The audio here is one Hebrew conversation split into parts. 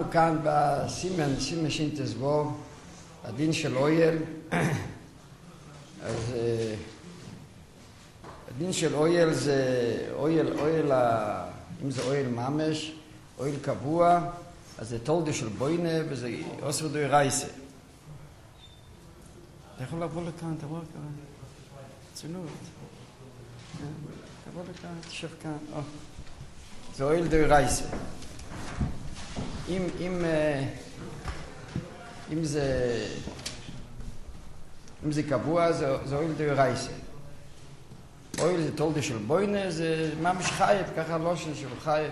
אנחנו כאן בסימן שינטסבו, הדין של אויל. אז הדין של אויל זה אויל, אם זה אויל ממש, אויל קבוע, אז זה תולדה של בוינה וזה אוסר דאורייסה. אתה יכול לבוא לכאן, תבוא לכאן. צונות. תבוא לכאן, תשב כאן. זה אויל דאורייסה. אם זה קבוע, זה אויל דאורייסה. אויל זה תולדה של בוינה, זה ממש חייב, ככה לושן של חייב.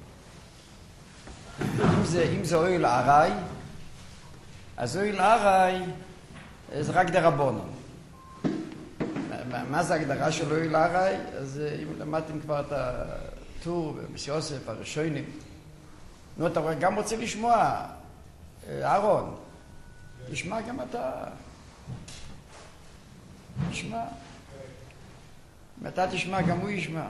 אם זה אויל עראי, אז אויל עראי זה רק דרבנן. מה זה ההגדרה של אויל עראי? אז אם למדתם כבר את הטור במסיוסף, הראשונים, נו, אתה גם רוצה לשמוע, אהרון, תשמע גם אתה. תשמע. אם אתה תשמע, גם הוא ישמע.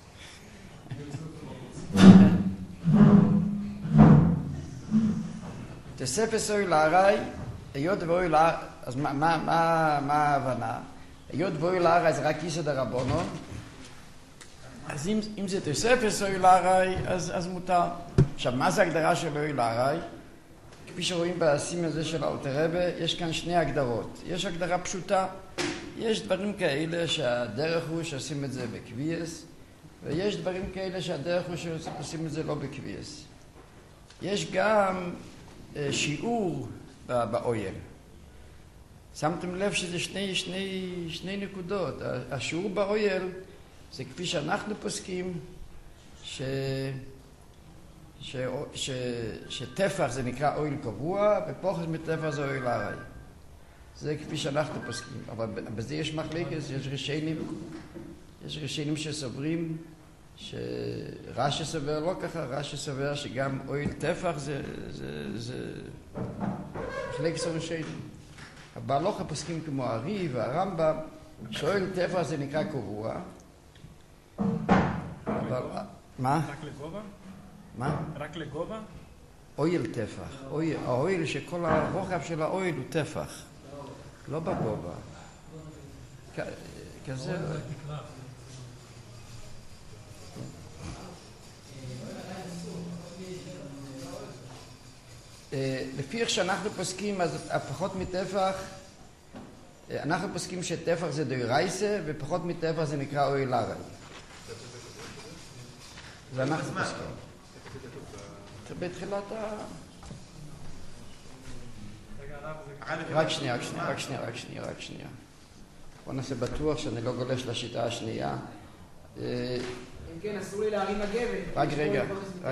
תוספת אויל עראי, היות ואויל עראי, אז מה ההבנה? היות ואויל עראי זה רק יסוד הרבנן, אז אם זה תוספת אויל עראי, אז מותר. עכשיו, מה זה הגדרה של אויל עראי? כפי שרואים בסימן הזה של אלתר רבי, יש כאן שני הגדרות. יש הגדרה פשוטה, יש דברים כאלה שהדרך הוא שעושים את זה בקביעס, ויש דברים כאלה שהדרך הוא שעושים את זה לא בקביעס. יש גם שיעור באויל. שמתם לב שזה שני נקודות. השיעור באויל זה כפי שאנחנו פוסקים שטפח זה נקרא אויל קבוע ופוחת מטפח זה אויל עראי. זה כפי שאנחנו פוסקים. אבל בזה יש מחלקת, יש רשיינים שסוברים שרש"י סובר לא ככה, רש"י סובר שגם אויל טפח זה מחלקת רשיינים. בהלכה פוסקים כמו הארי והרמב"ם, שאויל טפח זה נקרא קבוע. אבל מה? רק לגובה? מה? רק לגובה? אויל טפח. האויל שכל הרוחב של האויל הוא טפח. לא בגובה. כזה. לפי איך שאנחנו פוסקים, אז פחות מטפח, אנחנו פוסקים שטפח זה דאורייסה, ופחות מטפח זה נקרא אויל עראי. זה אנחנו פוסקים. בתחילת רק שנייה. בוא נעשה בטוח שאני לא גולש לשיטה השנייה. אם כן, אסור לי להרים מגבת. רק רגע.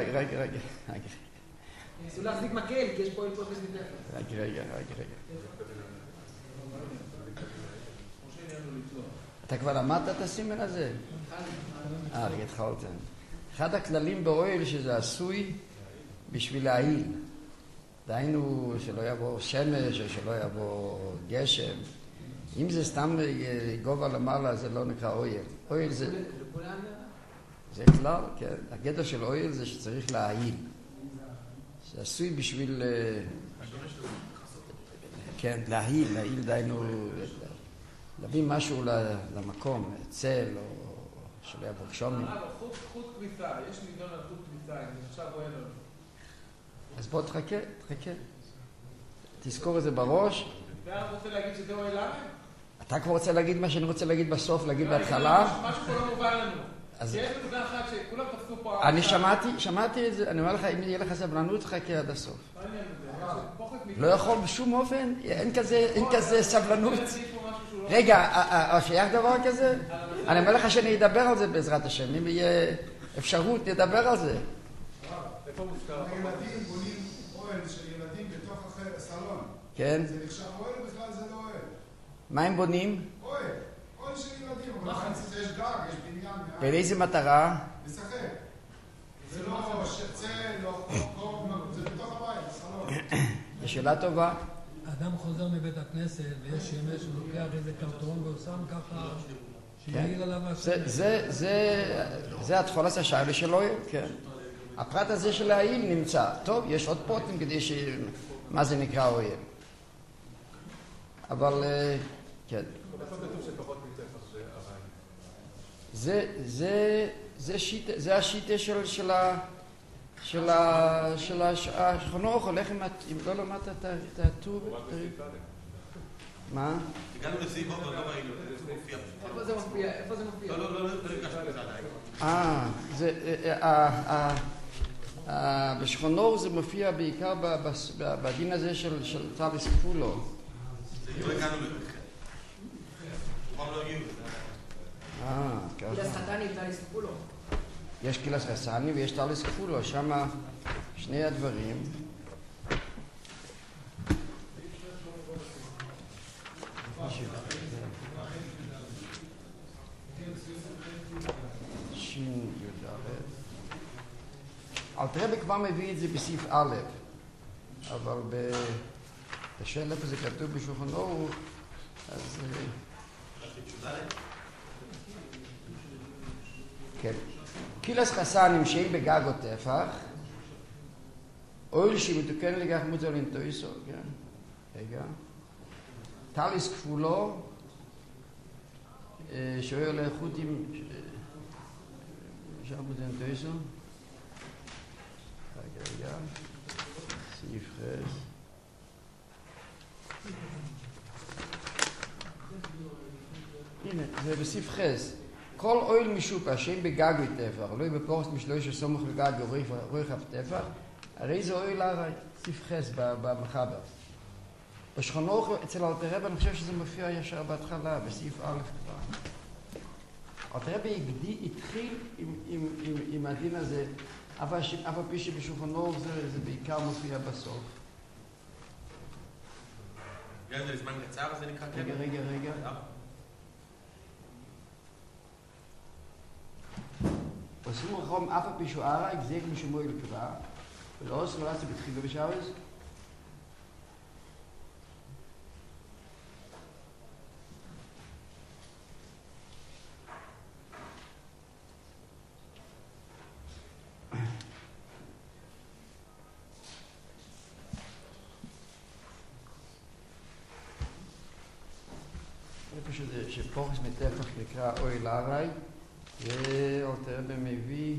אסור להחזיק מקל, כי יש פה אל פוחס מטפח. רק רגע. אתה כבר למדת את הסימן הזה? התחלתם. אחד הכללים באויל שזה עשוי בשביל להעיל. דהיינו שלא יבוא שמש או שלא יבוא גשם. אם זה סתם גובה למעלה זה לא נקרא אויל. אויל זה כלל, כן. הגדר של אויל זה שצריך להעיל. זה עשוי בשביל כן, להעיל דהיינו להביא משהו למקום, צל או שלא יבוא גשומים. חוט כביסה, יש מיליון על חוט כביסה, אני עכשיו רואה לו. אז בוא תחכה. תזכור את זה בראש. ואתה רוצה להגיד שזה אויל עראי? אתה כבר רוצה להגיד מה שאני רוצה להגיד בסוף, להגיד בהתחלה? משהו פה לא מובן לנו. יש נקודה אחת שכולם תפסו פה... אני שמעתי את זה, אני אומר לך, אם יהיה לך סבלנות, חכה עד הסוף. לא יכול בשום אופן, אין כזה סבלנות. רגע, שייך דבר כזה? אני אומר לך שאני אדבר על זה בעזרת השם, אם יהיה אפשרות, נדבר על זה. איפה מוזכר? ילדים בונים אוהל של ילדים בתוך הסלון. כן. זה נחשב אוהל בכלל זה לא אוהל. מה הם בונים? אוהל של ילדים, אבל יש גג, יש בניין. באיזה מטרה? לשחק. זה לא שצל, לא חוק, זה בתוך הבית, הסלון. זו שאלה טובה. אדם חוזר מבית הכנסת ויש שמש, הוא לוקח איזה קרטון ועושה ככה שיעיר עליו השמש. זה התחולת השאלה שלו, כן. הפרט הזה של העיל נמצא. טוב, יש עוד פרוטים כדי ש... מה זה נקרא אויב. אבל, כן. זה השיטה של החנוך, הולך אם לא למדת את הטור. מה? הגענו לסעיף עוד לא ראינו, זה מופיע. איפה זה מופיע? איפה זה מופיע? לא עדיין. בשכונור זה מופיע בעיקר בדין הזה של טליס כפולו. לא הגענו לזה. כבר לא הגיעו. ככה. קילס חתני וטליס כפולו. יש קילס חסני ויש טליס כפולו, שם שני הדברים. אלתרבה כבר מביא את זה בסעיף א', אבל בשאלה איפה זה כתוב בשולחן אורוך, אז... כן. קילס חסנים שאין בגג או טפח, אויל שמתוקן לגח מוזר לנטויסו, כן? רגע. טליס כפולו, שאויל לאיכותים, שם מוזר לנטויסו. רגע, סעיף חס. הנה, זה בסעיף חס. כל אויל משופע שאין בגג וטפח, לא יהיה בפורס משלוי שסומך לגג ורוח אף טפח, הרי זה אויל הרי, סעיף חס במחבר. בשכונוך אצל אלתרבה אני חושב שזה מופיע ישר בהתחלה, בסעיף א' כבר. אלתרבה התחיל עם הדין הזה, אבל פי שבשולחנו זה בעיקר מופיע בסוף. זה לזמן קצר זה נקרא? רגע. עושים רחום אף פי שוערה, הגזיק משמוי לקבע, ולא עושים רצה בתחילו בשעוז. שפורס מטפח נקרא אויל הרי, ואלתרבה מביא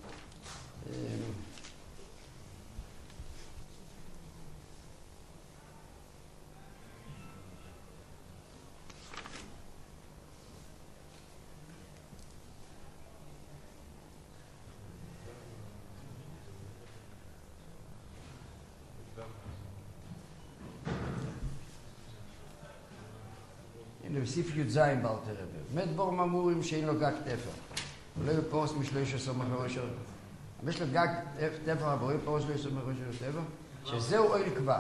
בסעיף י"ז באלתרבה. מת בור ממורים שאין לו גג טפח. הוא לא יהיה פורס משלוי שסומך לראש הר. אבל יש לו גג טפח, אבל הוא יהיה פורס לא יסומך לראש הר טפח, שזהו אויל קבע.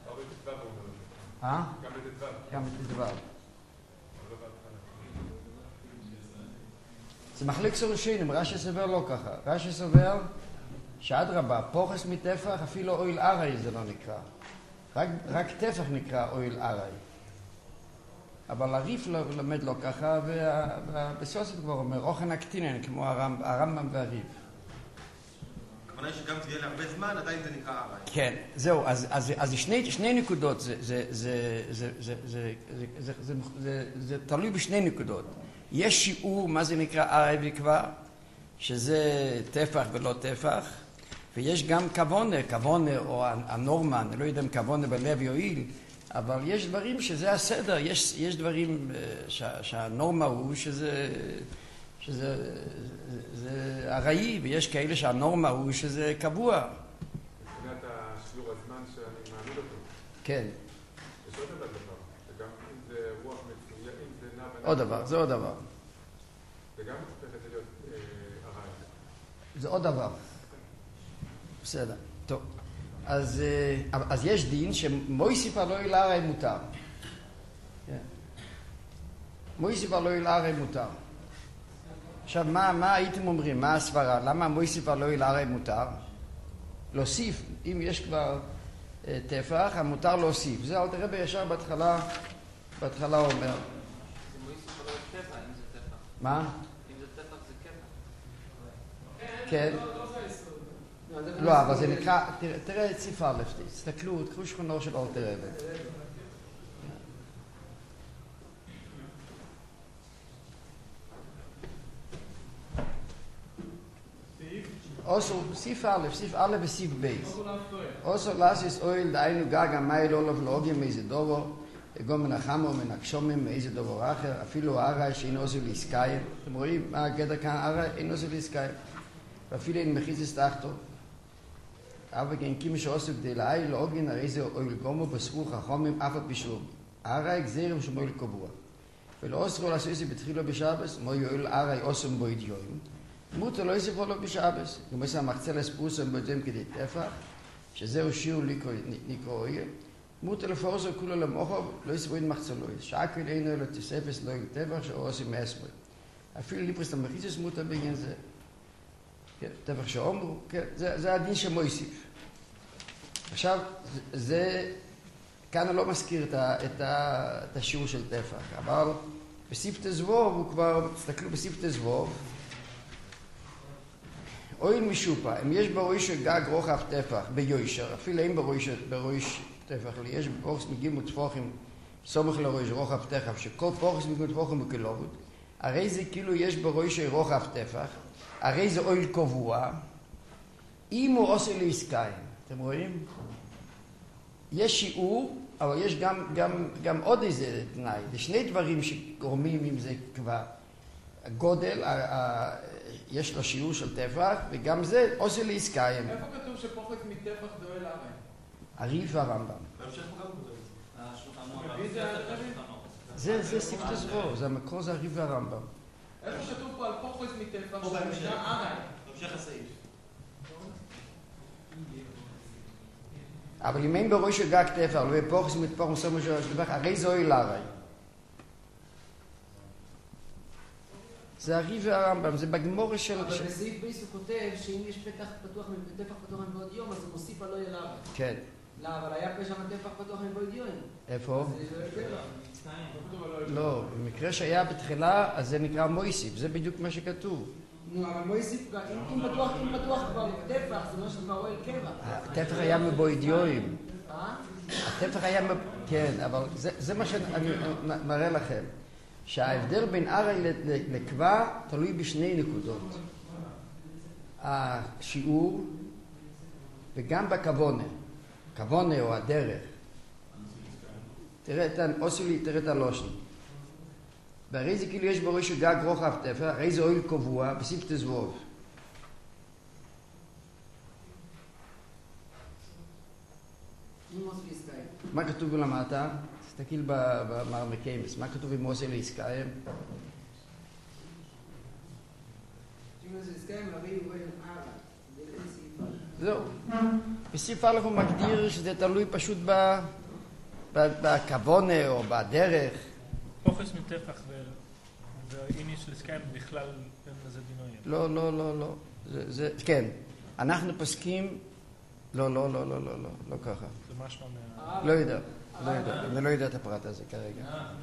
גם בט"ו. זה מחליק סורשינים, רש"י סובר לא ככה. רש"י סובר שאדרבה, פורס מטפח, אפילו אויל ארי זה לא נקרא. רק טפח נקרא אויל ארי. אבל הריף לומד לו ככה, ובסוסת כבר אומר, אוכן הקטינן, כמו הרמב"ם והריף. הכוונה שגם תהיה להרבה זמן, עדיין זה נקרא ארי. כן, זהו, אז שני נקודות, זה תלוי בשני נקודות. יש שיעור, מה זה נקרא ארי וקבע, שזה טפח ולא טפח, ויש גם כוונה או הנורמה, אני לא יודע אם כוונה בלב יועיל, אבל יש דברים שזה הסדר, יש דברים שהנורמה הוא שזה הראי, ויש כאלה שהנורמה הוא שזה קבוע. מבחינת השיעור הזמן שאני מעמיד אותו. כן. יש עוד דבר, וגם אם זה רוח מצויה, אם זה נע ונע. עוד דבר, זה עוד דבר. וגם הופך את זה להיות ארעי. זה עוד דבר. בסדר, טוב. אז יש דין שמויסיפה לא ילארי מותר. מויסיפה לא ילארי מותר. עכשיו, מה הייתם אומרים? מה הסברה? למה מויסיפה לא ילארי מותר? להוסיף, אם יש כבר טפח, המותר להוסיף. זה אלתרבה ישר בהתחלה אומר. זה מויסיפה לא טפח, אם זה טפח. מה? אם זה טפח זה קפח. כן. לא, אבל זה נקרא, תראה את סעיף א', תסתכלו, תקחו שכונו של אלתר רבי. אוסו, סעיף א' וסעיף בייס. אוסו לאסיס אויל דהיינו גג המייל אולף לאוגים מאיזה דובו, גם מן החמו ומן הקשומים מאיזה דובר אחר, אפילו הערה שאין עוזר לעסקיים. אתם רואים מה הגדר כאן? הערה אין עוזר לעסקיים. ואפילו אין מחיזס תחתו. אבל כן, כימי שעושה כדי להי לאוגין הרי זה אויל גומו בסרוך החומים אף הפישור. הערה גזירים שמויל קבוע. ולא אוסרו לעשו איזה בתחילו בשבס, מו יועיל הערה אוסם בו אידיועים. מותר לא יספרו לו בשבס. כמו יש המחצה לספוסם בודם כדי טפח, שזהו שיעור נקרואי. מותר לפורסו כולו למוחו, לא יספרו אין מחצלוי. שעקל אינו אלו תספס לא יגל טפח, שאו עושים מעשמוי. אפילו ליפרס למחיסוס מותר בגן זה. טפח שאומרו, זה הדין שמויסיף. עכשיו, זה, כאן אני לא מזכיר את השיעור של טפח, אבל בספתא זבוב, הוא כבר, תסתכלו בספתא זבוב, אויל משופע, אם יש בראש גג רוחב טפח ביושר, אפילו אין בראש טפח, יש פורס מגיעים וטפוחים, סומך לראש רוחב טפח, שכל פורס מגיעים וטפוחים בקלובות, הרי זה כאילו יש בראש רוחב טפח, הרי זה אויל קבוע, אם הוא עושה לעסקיים, אתם רואים? יש שיעור, אבל יש גם עוד איזה תנאי, זה שני דברים שגורמים אם זה כבר הגודל, יש לו שיעור של טפח, וגם זה עושה לעסקיים. איפה כתוב שפוחת מטפח דואל הרי? הריף והרמב"ם. זה ספתא זבוב, זה המקור, זה הריף והרמב"ם. איפה כתוב פה על פוחת מטפח שזה הרי? המשך הסעיף. אבל אם אין בראש גג טפח, לא בפוחס מטפח מסוים של טפח, הרי זה אויל הרי. זה הריף והרמב"ם, זה בגמורה של... אבל בסעיף בייס הוא כותב שאם יש פתח פתוח מטפח פתוח מבעוד יום, אז הוא מוסיף על אויל הרי. כן. לא, אבל היה פשע מטפח פתוח מבעוד יום. איפה? זה לא לא, במקרה שהיה בתחילה, אז זה נקרא מויסיף, זה בדיוק מה שכתוב. נו, אבל מויסיף, אם פתוח כבר טפח, זה לא שכבר אוהל קבע. הטפח היה מבוידיואים. הטפח היה... כן, אבל זה מה שאני מראה לכם. שההבדל בין ארי לקבע תלוי בשני נקודות. השיעור וגם בכוונה. כוונה או הדרך. תראה את הלושן. והרי זה כאילו יש בראש גג רוחב טפח, הרי זה אויל קבוע בספתא זבוב. מה כתוב למטה? תסתכל במרמקיימס, מה כתוב עם עושה לעסקיים? זהו. בסעיף א' הוא מגדיר שזה תלוי פשוט בכוונה או בדרך. פוחס מטפח ואיני של עסקיים בכלל אין לזה דינויים. לא. זה, כן. אנחנו פוסקים... לא ככה. זה משמע מה... לא יודע. אני לא יודע את הפרט הזה כרגע.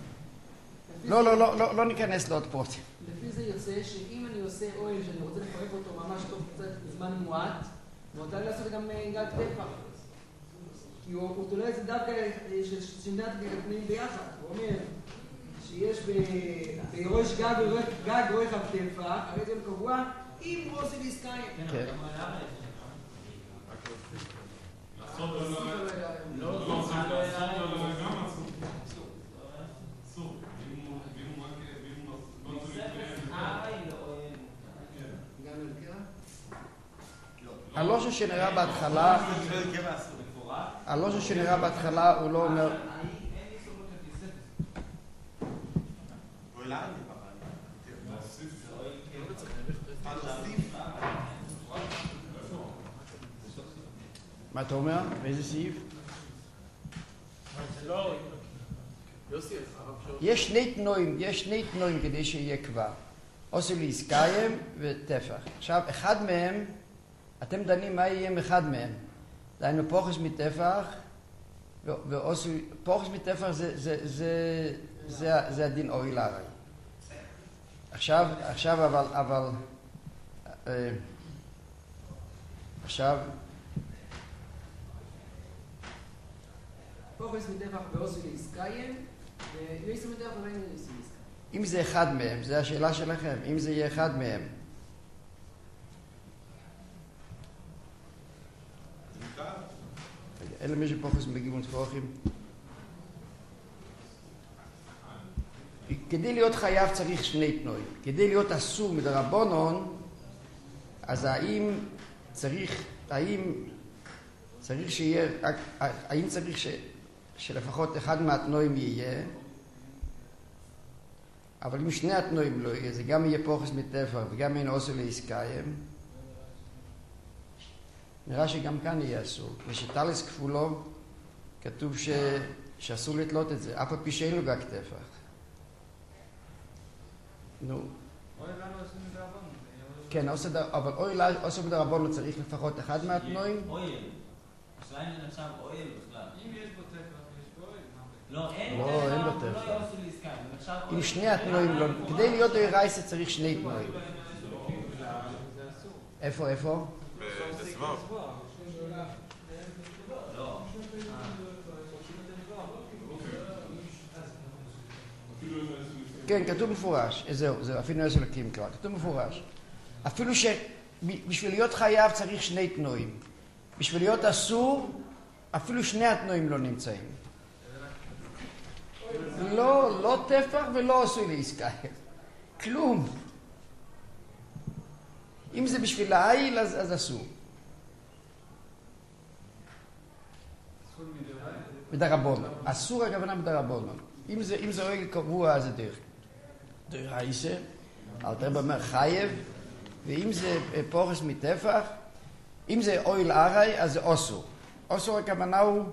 לא ניכנס לעוד פרוטים. לפי זה יוצא שאם אני עושה אוהל שאני רוצה לפרק אותו ממש תוך קצת זמן מועט, מותר לי לעשות גם גג טפח. כי הוא תולה את זה דווקא ששמדת התנאים ביחד. הוא אומר שיש בראש גג רוחב טפח, הרי זה קבוע, אם הוא עושה לעסקיים. כן. הלושן שנראה בהתחלה הוא לא אומר... מה אתה אומר? באיזה סעיף? יש שני תנועים כדי שיהיה כבר. עושה לעסקיים וטפח. עכשיו, אחד מהם, אתם דנים מה יהיה אחד מהם. דהיינו פוחס מטפח, פוחס מטפח זה הדין אויל הרי. עכשיו אבל עכשיו, פוחס מטפח באוסי לעסקיים, ויועיסו מטפח ואין יועיסו לעסקיים. אם זה אחד מהם, זו השאלה שלכם, אם זה יהיה אחד מהם. אלא מי שפוחס בגימון תפוחים. כדי להיות חייב צריך שני תנועים. כדי להיות אסור מדרבנון, אז האם צריך שלפחות אחד מהתנועים יהיה, אבל אם שני התנועים לא יהיה, זה גם יהיה פוחס מטפח וגם אין אוסר לעסקיים, נראה שגם כאן יהיה אסור. ושטלס כפולו כתוב שאסור לתלות את זה, אף על פי שאין לו גג טפח. נו. כן, אבל אוסר מדרבנון צריך לפחות אחד מהתנועים. אויל. השאלה אם זה נחשב אויל בכלל. אם יש בו טפח, יש בו אויל. לא, אין לא, אין בו טפח, טפח. לא יעשו לעסקיים. זה נחשב אויל. אם שני התנועים לא... כדי להיות אוירייסה צריך שני תנועים. איפה? בסבב. לא. כן, כתוב מפורש. זהו, אפילו יש אלוקים כבר. כתוב מפורש. אפילו שבשביל להיות חייב צריך שני תנועים. בשביל להיות אסור, אפילו שני התנועים לא נמצאים. לא טפח ולא עשוי לעסקיים. כלום. אם זה בשביל העיל, אז אסור. בדרבנון. אסור הכוונה בדרבנון. אם זה אוהל קבוע, אז זה דרך העיסה. אלתר רבי אומר חייב. ואם זה פוחס מטפח, אם זה אוהל ערי, אז זה אוסור. אוסור הכוונה הוא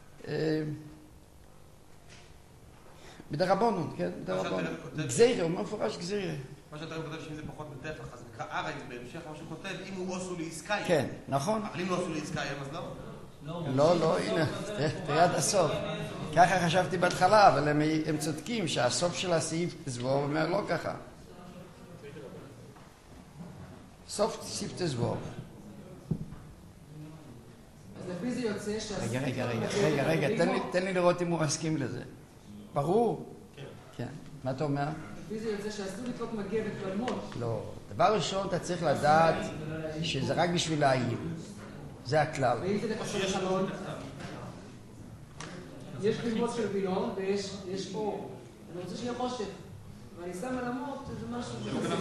בדרבנון, כן? בדרבנון. גזירה, הוא מפורש גזירה. מה שאתה כותב שאם זה פחות מטפח, אז זה נקרא ערי, בהמשך מה שהוא כותב, אם הוא אוסו לעסקיים. כן, נכון. אבל אם לא אוסו לעסקיים, אז לא? לא, הנה, תראה עד הסוף. ככה חשבתי בהתחלה, אבל הם צודקים שהסוף של הסעיף זבור אומר לא ככה. סוף סעיף תזבור. אז לפי זה יוצא שאסור... רגע, תן לי לראות אם הוא מסכים לזה. ברור? כן. מה אתה אומר? לפי זה יוצא שאסור לתלות מגבת בלמות. לא. דבר ראשון, אתה צריך לדעת שזה רק בשביל העיל. זה הכלל. ואם זה לכסות חלון, יש כלימות של וילון ויש אור. אני רוצה שיהיה חושך. ואני שם על המות, זה משהו... זה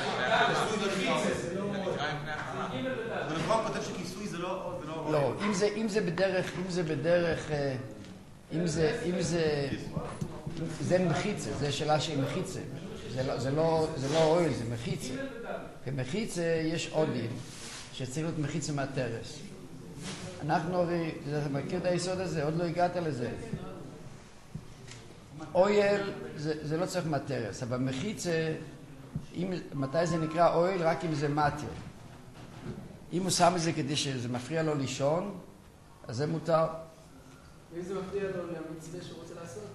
נכון, כותב שכיסוי זה לא... לא, אם זה בדרך... זה מחיצה, זה שאלה של מחיצה. זה לא אוהל, זה מחיצה. במחיצה יש עודים, שצריך להיות מחיצה מהטרס. אנחנו, אתה מכיר את היסוד הזה? עוד לא הגעת לזה. אוהל זה לא צריך מהטרס, אבל מחיצה, מתי זה נקרא אוהל? רק אם זה מטר. אם הוא שם את זה כדי שזה מפריע לו לישון, אז זה מותר. ואם זה מפריע לו למצווה שהוא רוצה לעשות?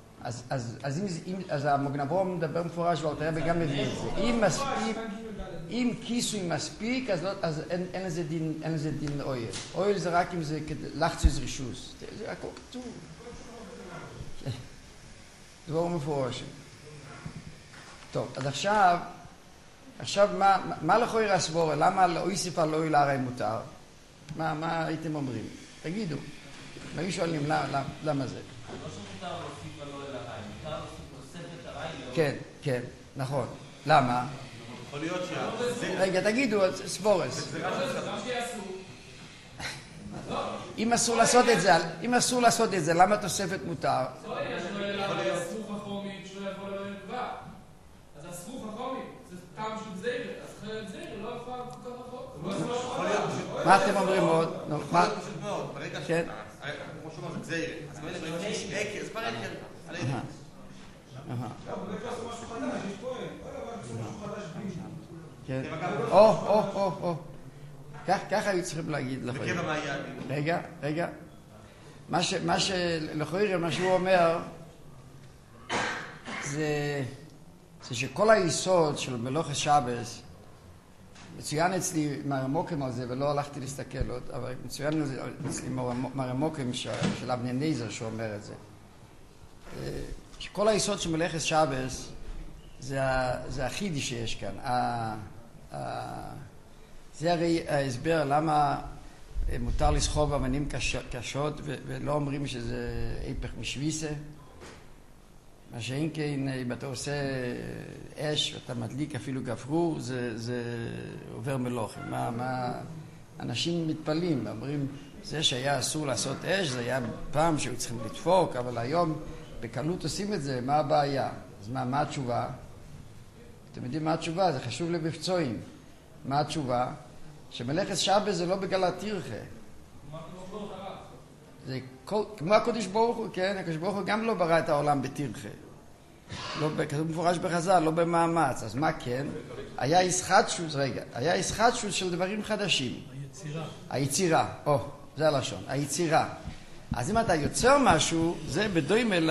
אז המוגנברום מדבר מפורש ואלתר רבי גם מביא את זה. אם כיסוי מספיק, אז אין לזה דין אוהל. אוהל זה רק אם זה לחצוס רישוס. זה הכל כתוב. דבר מפורש. טוב, אז עכשיו מה לכוי רסבור? למה לאויסיף על אוהל הרי מותר? מה הייתם אומרים? תגידו. היו שואלים למה זה? לא שמותר להוסיף על אוהל הרי, מותר להוסיף תוספת הרי. כן, נכון. למה? יכול להיות רגע, תגידו, סבורס. אם אסור לעשות את זה, למה תוספת מותר? הסרוך החומי, שלא יבוא לאוהל כבר. אז הסרוך החומי, זה טעם של זהיר, אז אחרת זהיר לא יפה כל כך רחוק. מה אתם אומרים עוד? פשוט מאוד, ברגע כמו שאומר, זה גזיר. אז ברגע שיש עקר, זה כבר עקר. על עקר. כן. ככה היו צריכים להגיד לך. בקבע מה היה? רגע. לכוירי, מה שהוא אומר, זה שכל היסוד של מלאכת שבס, מצוין אצלי מרמוקים על זה, ולא הלכתי להסתכל עוד, אבל מצוין אצלי מרמוקים של אבני נייזר שאומר את זה. שכל היסוד של מלאכת שבס זה החידי שיש כאן. זה הרי ההסבר למה מותר לסחוב אבנים קשות ולא אומרים שזה היפך משוויסה. מה שאין כן, אם אתה עושה אש ואתה מדליק אפילו גפרור, זה עובר מלוכים. אנשים מתפלאים, אומרים, זה שהיה אסור לעשות אש, זה היה פעם שהיו צריכים לדפוק, אבל היום בקלות עושים את זה, מה הבעיה? אז מה התשובה? אתם יודעים מה התשובה? זה חשוב לבפצועים. מה התשובה? שמלאכת שבס זה לא בגלל הטרחה. זה כמו הקדוש ברוך הוא, כן? הקדוש ברוך הוא גם לא ברא את העולם בטרחה. כתוב מפורש בחז"ל, לא במאמץ. אז מה כן? היה ישחטשות של דברים חדשים. היצירה. זה הלשון. היצירה. אז אם אתה יוצר משהו, זה בדומה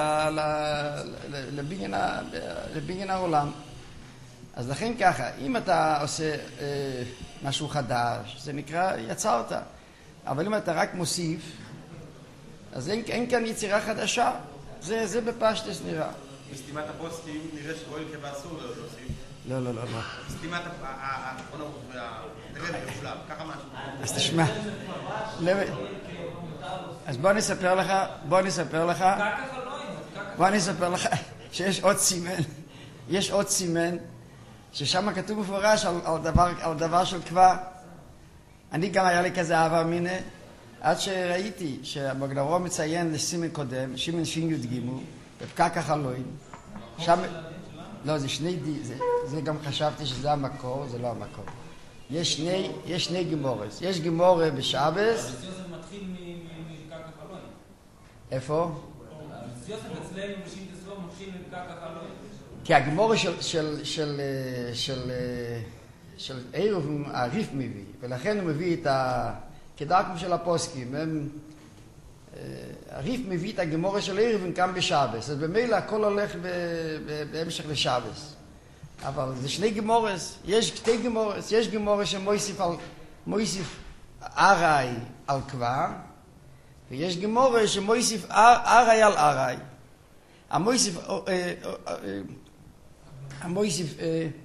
לבניין העולם. אז לכן ככה, אם אתה עושה משהו חדש, זה נקרא יצרת. אבל אם אתה רק מוסיף, אז אין כאן יצירה חדשה. זה בפשטס נראה. בסתימת הפוסקים נראה שגואל כבאסור להוסיף. לא. בסתימת האחרונות והדרב בשלב, ככה משהו. אז תשמע. אז בוא אני אספר לך שיש עוד סימן. יש עוד סימן ששם כתוב מפורש על דבר של קבע. אני גם היה לי כזה אהבה מיני, עד שראיתי שהמגדרו מציין לסימן קודם, שימן ש"י בפקק החלואים. שם, לא, זה שני זה גם חשבתי שזה המקור, זה לא המקור. יש שני גמורס. יש גמורה בשבס. יוסף מתחיל מפקק החלואים. איפה? יוסף אצלנו בשין תסלום מתחיל מפקק החלואים. כי הגמורה של עירוב הריף מביא, ולכן הוא מביא את כדרכם של הפוסקים. הריף מביא את הגמורה של עירוב כאן בשבס, אז במילא הכל הולך בהמשך לשבס. אבל זה שני גמורס, יש שתי גמורס, יש גמורה שמויסיף ארעי על כבר, ויש גמורה שמויסיף ארעי על ארעי. המויסיף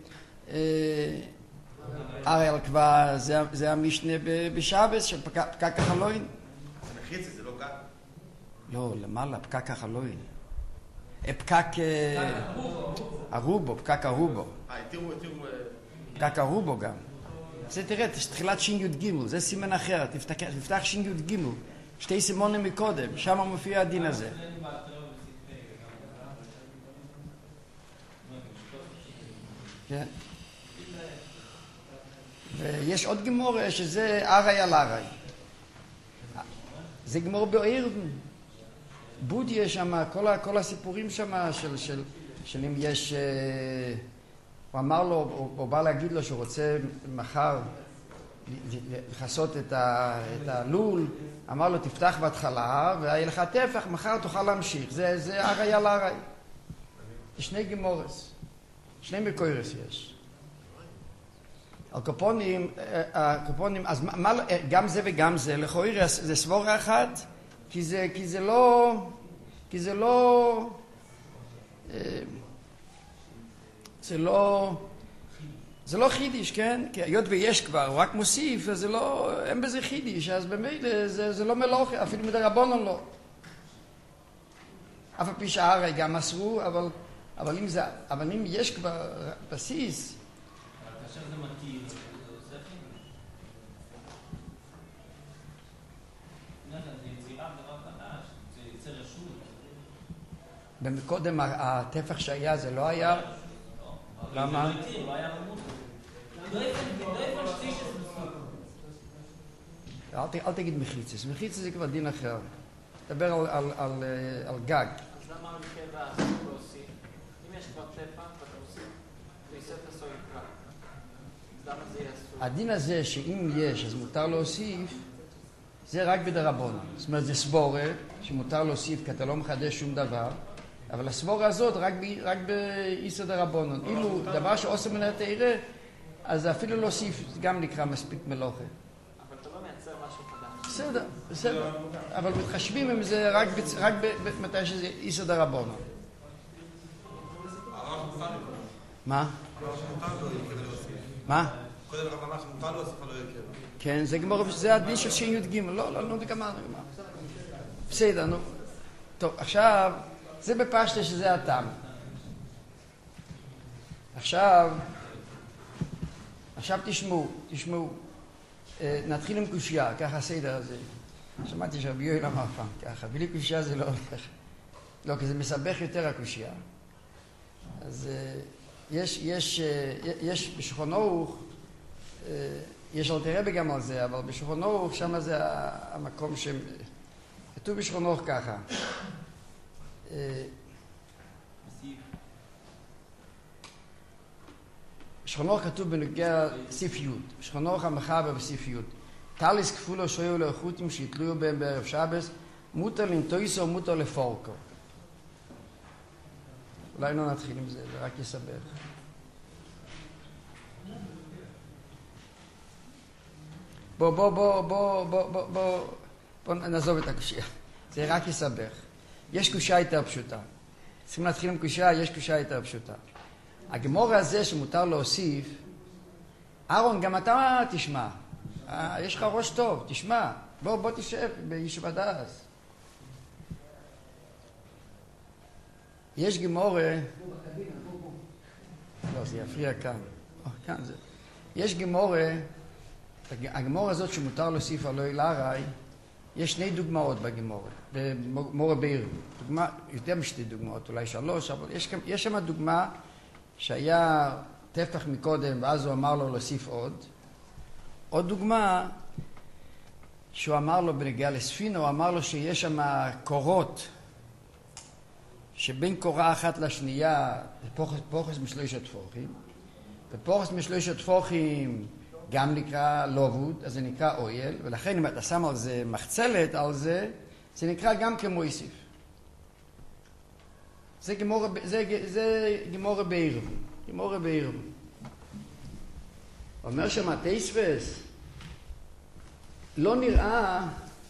ארעי על כבר זה המשנה בשבס של פקק החלואים. זה מחיצה, זה לא גג? לא, למעלה, פקק החלואים. פקק הרובו, פקק הרובו. פקק הרובו גם. זה תראה, תחילת ש"י, זה סימן אחר, תפתח ש"י, שתי סימונים מקודם, שם מופיע הדין הזה. כן. ויש עוד גמורה שזה ארעי על ארעי. זה גמורה בעיר. בודיה שם, כל הסיפורים שם של אם יש, הוא אמר לו, הוא בא להגיד לו שהוא רוצה מחר לחסות את הלול, אמר לו תפתח בהתחלה והיה לך טפח, מחר תוכל להמשיך. זה ארעי על ארעי. זה שני גמורס, שני מקוירס יש. הקופונים, אז גם זה וגם זה, לכאורה זה סבורה אחת, כי זה לא חידיש, כן? כי היות ויש כבר, הוא רק מוסיף, אז אין בזה חידיש, אז במילא זה לא מלוכה, אפילו מדרבנן לא. אף על פי שהרי גם אסרו, אבל אם יש כבר בסיס, כאשר זה מתאים, זה חידיש. זה יצירה דבר חדש, זה יצא רשות. במקודם הטפח שהיה זה לא היה? למה? לא היה רמות. לא איפה שתי שסמסות. אל תגיד מחיצס. מחיצס זה כבר דין אחר. דבר על גג. אז למה המקרה והאסור להוסיף? אם יש כבר טפח ואתה מוסיף ויסף לסו יקרא, אז למה זה יהיה אסור? הדין הזה שאם יש אז מותר להוסיף, זה רק בדרבנן. זאת אומרת זה סבורה שמותר להוסיף כי אתה לא מחדש שום דבר, אבל הסבורה הזאת רק באיסור דרבנן. אילו דבר שעושה מן התורה, אז אפילו להוסיף גם נקרא מספיק מלוכה. אבל אתה לא מייצר משהו חדש. בסדר, בסדר. אבל מתחשבים עם זה רק מתי שזה איסא דרבנן. מה? מה? קודם הרב אמר שמותר להוסיף על לא יקר. כן, זה הדין של שין י"ג. לא, גמרנו. בסדר, נו. טוב, עכשיו, זה בפשטה שזה הטעם. עכשיו תשמעו. נתחיל עם קושיה, ככה הסדר הזה. שמעתי שרבי יואל אמר פעם ככה, בלי קושיה זה לא הולך. לא, כי זה מסבך יותר הקושיה. אז יש בשולחן ערוך, יש אלתר רבי גם על זה, אבל בשולחן ערוך שם זה המקום כתוב בשולחן ערוך ככה. בשולחן ערוך כתוב בנוגע סעיף י', בשולחן ערוך המחבר בסעיף י'. טליס כפולו שויו לאחותים שיתלויו בהם בערב שבס, מותר לנטויסו או מותר לפורקו. אולי לא נתחיל עם זה, זה רק יסבך. בוא נעזוב את הקושיה. זה רק יסבך. יש קושיה יותר פשוטה. צריכים להתחיל עם קושיה, יש קושיה יותר פשוטה. הגמור הזה שמותר להוסיף, אהרון, גם אתה תשמע. יש לך ראש טוב, תשמע. בוא תשב בישיבת דאס. יש גמורה... לא, זה יפריע כאן. כאן זה. יש גמורה, הגמורה הזאת שמותר להוסיף על לא ילארי, יש שני דוגמאות בגמורה, במורה בעיר. דוגמה, יותר משתי דוגמאות, אולי 3, אבל יש שם דוגמה שהיה טפח מקודם, ואז הוא אמר לו להוסיף עוד. עוד דוגמה, שהוא אמר לו בנגיעה לספינה, הוא אמר לו שיש שם קורות, שבין קורה אחת לשנייה, פוחס משלושת טפוחים, ופוחס משלושת טפוחים גם נקרא לובוד, אז זה נקרא אויל, ולכן אם אתה שם על זה מחצלת על זה, זה נקרא גם כמויסיף. זה גמורה בעירב. גמורה בעירב. אומר שם תייספס, לא נראה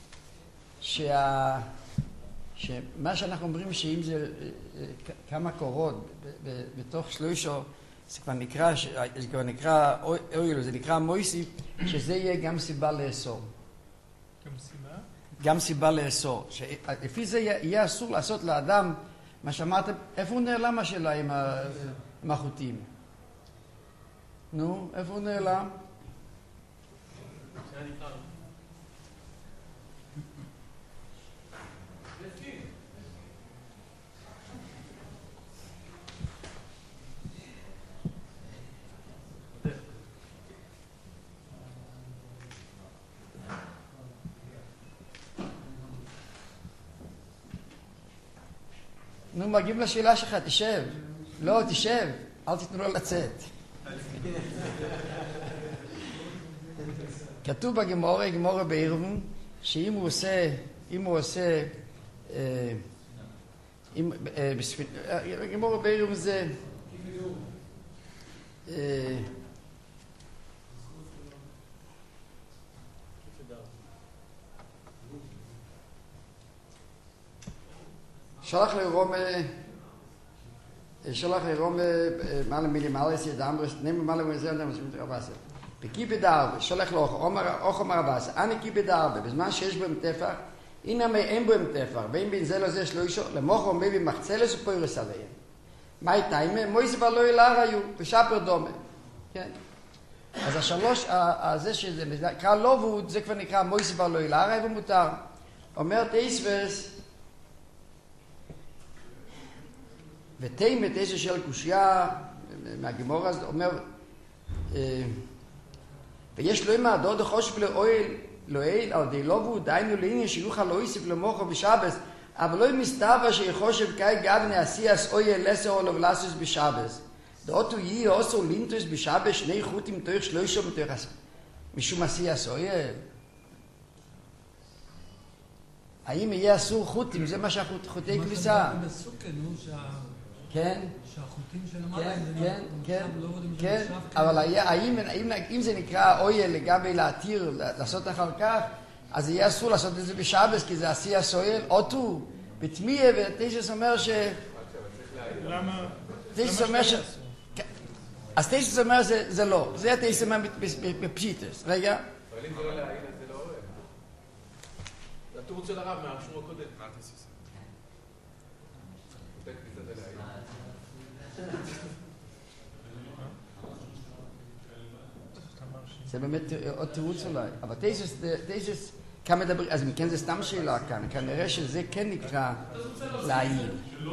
שמה שאנחנו אומרים שאם זה כמה קורות בתוך שלושו, זה כבר נקרא אויל, זה נקרא מויסיף, שזה יהיה גם סיבה לאסור. גם סיבה? גם סיבה לאסור. לפי זה יהיה אסור לעשות לאדם, מה שאמרתם, איפה הוא נעלם השאלה עם החוטים? נו, איפה הוא נעלם? נו, מגיב לשאלה שלך, תשב. לא, תשב. אל תיתנו לו לצאת. כתוב בגמורה, גמורה בעירבון, שאם הוא עושה, גמורה בעירבון זה, שלח לרומה מעלה מילימלס ידאמרס נמי מעלה מזה רבאסה בקיפי דארבה שולח לו אוכו רבאסה אני קיפי דארבה בזמן שיש בהם טפח הנה אין בהם טפח ואם בין זה לזה שלוישו למוחו מביא מחצלס ופוירס עליהם מה איתיימה? מויסף על לא ילר היו ושפר דומה כן אז השלוש הזה שזה נקרא לובוד זה כבר נקרא מויסף על לא ילר היו ומותר אומר תייספס ותימת איזה של קושיה מהגמור הזה אומר ויש לו אימה דוד חושב לאוהל על די לובו דיינו לעניין שיוכל לא יוסיף למוחו בשבס אבל לא מסתבר שיחושב כאי גבני עשייס אוהל לסר או לבלסוס בשבס דאותו יהיה אוסר לינטוס בשבס שני חוטים תוך שלושה משום עשייס אוהל האם יהיה אסור חוטים? זה מה שהחוטי כניסה. כן? שהחוטים שלמעלה, כן, אבל אם זה נקרא אויל לגבי להתיר, לעשות אחר כך, אז יהיה אסור לעשות את זה בשבס, כי זה עשי הסויל, אוטו, בתמיה, ותשס אומר ש... למה? תשס אומר ש... אז תשס אומר זה לא, זה תשס אומר בפשיטס, רגע. אבל אם זה לא להעיל, אז זה לא אוהל. זה התירוץ של הרב מהשיעור הקודם. מה אתה עושה? זה באמת עוד תירוץ אולי, אבל תשס כאן מדברים, אז מכן זה סתם שאלה כאן, כנראה שזה כן נקרא להעיל.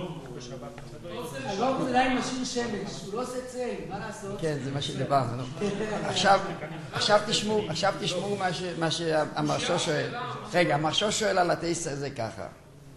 לא, זה עדיין משאיר שמש, הוא לא עושה צל, מה לעשות? כן, זה מה שדיברנו. עכשיו תשמעו מה שהמרשו שואל. רגע, המרשו שואל על התשס הזה ככה.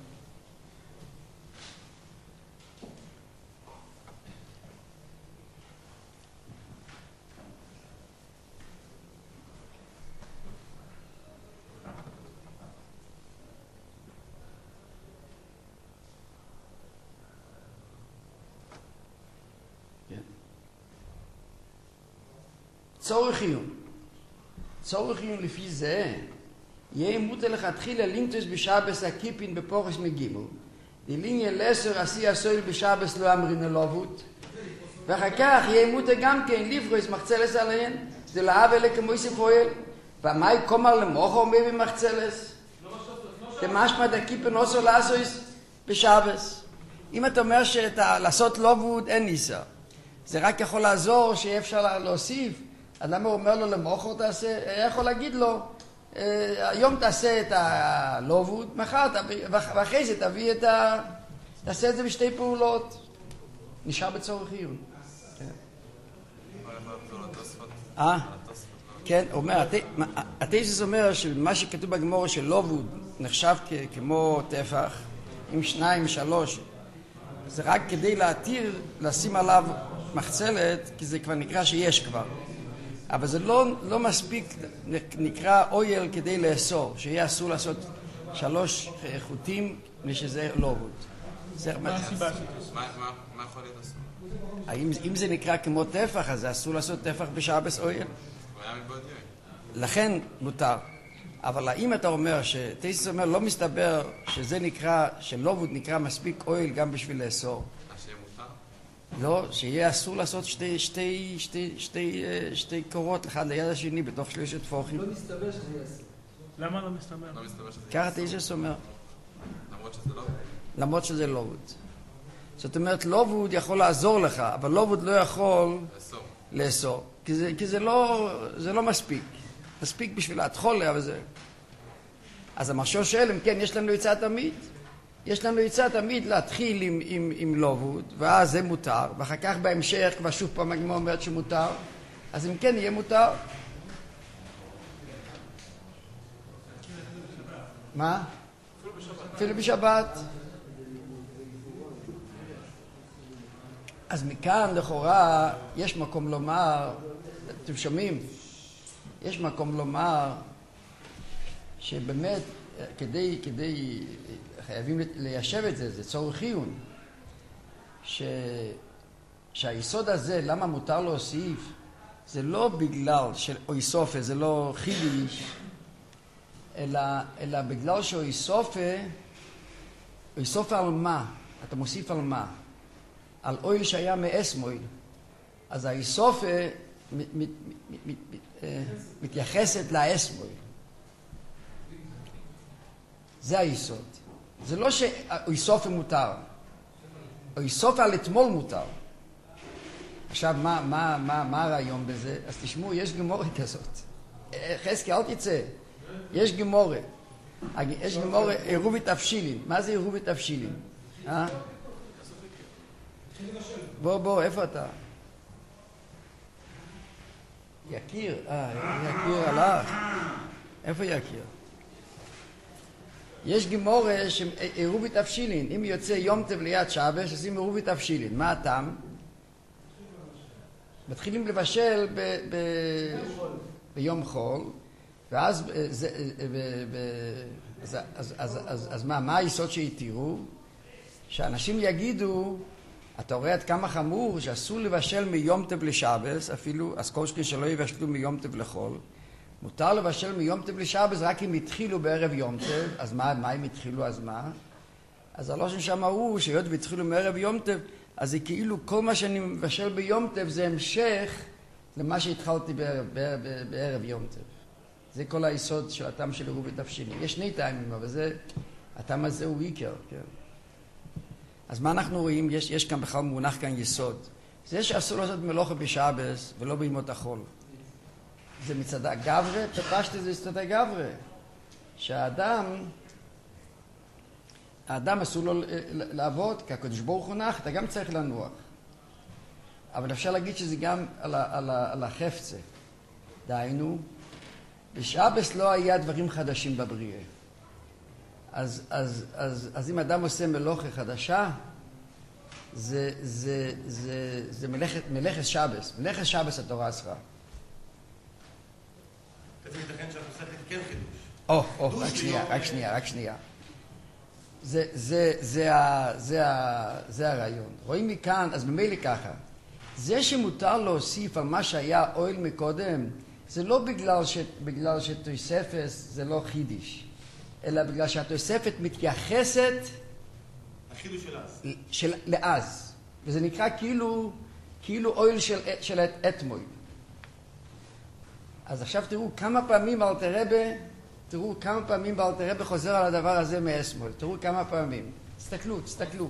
צורך עיון לפי זה יהיה מותר לכתחילה לינטוס בשבס הקיפין בפורש מגימו דליניה לסר עשי הסויל בשבס לא אמרין אלובות ואחר כך יהיה מותר גם כן לפרוס מחצלס עליהן זה להבל לכמויסי פועל ומאי קומר למוחו מי במחצלס דמשמע דקיפין עושו לעשויס בשבס. אם אתה אומר לעשות לובות אין ניסה, זה רק יכול לעזור שיהיה אפשר להוסיף, אז למה הוא אומר לו למוחו תעשה, יכול להגיד לו היום תעשה את הלובות, מחר ואחרי זה תביא את תעשה את זה בשתי פעולות, נשאר בצורך עיון. כן, אומר, התייסס אומר שמה שכתוב בגמורה של לובוד נחשב כמו טפח, עם 2, 3, זה רק כדי להתיר, לשים עליו מחצלת, כי זה כבר נקרא שיש כבר. אבל זה לא מספיק נקרא אויל כדי לאסור, שיהיה אסור לעשות 3 חוטים משזה לובוד. מה הסיבה של זה? מה יכול להיות אסור? אם זה נקרא כמו טפח, אז זה אסור לעשות טפח בשבס אויל. לכן מותר. אבל האם אתה אומר שתייסס אומר לא מסתבר שזה נקרא, שלובוד נקרא מספיק אויל גם בשביל לאסור? שיהיה מותר? לא, שיהיה אסור לעשות שתי קורות אחד ליד השני בתוך 3 טפוחים. לא מסתבר שזה יהיה אסור. למה לא מסתבר? לא מסתבר שזה ככה תייסס אומר. למרות שזה לא? למרות שזה לובוד. זאת אומרת, לובוד יכול לעזור לך, אבל לובוד לא יכול לאסור. כי זה לא מספיק. מספיק בשביל התחולה, אבל זה... אז המחשוב שואל, אם כן, יש לנו עצה תמיד. יש לנו עצה תמיד להתחיל עם לובוד, ואז זה מותר, ואחר כך בהמשך, כבר שוב פעם הגמרא אומרת שמותר, אז אם כן, יהיה מותר. מה? אפילו בשבת. אז מכאן לכאורה יש מקום לומר, אתם שומעים? יש מקום לומר שבאמת כדי חייבים ליישב את זה, זה צורך עיון, שהיסוד הזה, למה מותר להוסיף, זה לא בגלל שאוי סופה, זה לא חידיש, אלא בגלל שאוי סופה על מה? אתה מוסיף על מה? על אויל שהיה מאסמויל. אז האיסופה מתייחסת לאסמויל. זה היסוד. זה לא שאיסופה מותר. איסופה על אתמול מותר. עכשיו, מה הרעיון בזה? אז תשמעו, יש גמורה כזאת. חזקי, אל תצא. יש גמורה. יש גמורה, עירובי תבשילין. מה זה עירובי תבשילין? בוא, איפה אתה? יקיר, יקיר הלך. איפה יקיר? יש גמורה שעירובי תבשילין. אם יוצא יום טוב ליד שבש, עושים עירובי תבשילין. מה הטעם? מתחילים לבשל ביום חול, ואז אז מה היסוד שהתירו? שאנשים יגידו אתה רואה עד כמה חמור שאסור לבשל מיום טוב לשבס, אפילו אז כל שכן שלא יבשלו מיום טוב לחול. מותר לבשל מיום טוב לשבס רק אם התחילו בערב יום טוב. אז מה אם התחילו, אז מה? אז הלושן שם הוא שהיות והתחילו מערב יום טוב, אז זה כאילו כל מה שאני מבשל ביום טוב זה המשך למה שהתחלתי בערב יום טוב. זה כל היסוד של הטעם של עירוב ותבשילים. יש שני טעמים, אבל הטעם הזה הוא עיקר, כן. אז מה אנחנו רואים? יש כאן בכלל מונח כאן יסוד. זה שאסור לעשות מלאכה בשבס ולא בימות החול. זה מצד הגברה, פשט זה מצד הגברה. האדם אסור לו לעבוד, כי הקדוש ברוך הוא נח, אתה גם צריך לנוח. אבל אפשר להגיד שזה גם על החפצה. דהיינו, בשבס לא היה דברים חדשים בבריאה. אז אם אדם עושה מלאכה חדשה, זה מלאכת שבס. מלאכת שבס התורה אסרה. זה ייתכן שהתוספת כן חידוש. רק שנייה. זה הרעיון. רואים מכאן, אז ממילא ככה. זה שמותר להוסיף על מה שהיה אוהל מקודם, זה לא בגלל שתוספת זה לא חידיש, אלא בגלל שהתוספת מתייחסת החידוש של אז. לאז. וזה נקרא כאילו אוהל של אתמול. אז עכשיו תראו כמה פעמים אלתר רבי חוזר על הדבר הזה מאתמול. תראו כמה פעמים. תסתכלו.